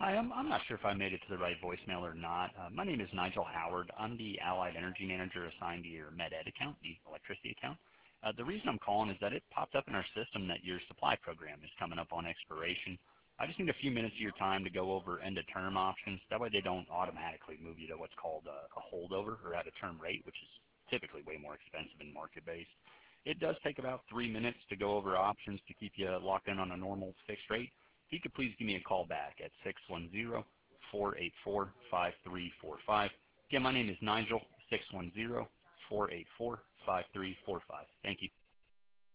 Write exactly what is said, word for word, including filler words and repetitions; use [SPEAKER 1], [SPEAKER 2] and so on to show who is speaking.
[SPEAKER 1] Hi, I'm, I'm not sure if I made it to the right voicemail or not. Uh, my name is Nigel Howard. I'm the Allied Energy Manager assigned to your MedEd account, the electricity account. Uh, the reason I'm calling is that it popped up in our system that your supply program is coming up on expiration. I just need a few minutes of your time to go over end-of-term options. That way they don't automatically move you to what's called a, a holdover or out-of-term rate, which is typically way more expensive and market-based. It does take about three minutes to go over options to keep you locked in on a normal fixed rate. If you could please give me a call back at six one zero, four eight four, five three four five. Again, my name is Nigel, six one zero, four eight four, five three four five. Thank you.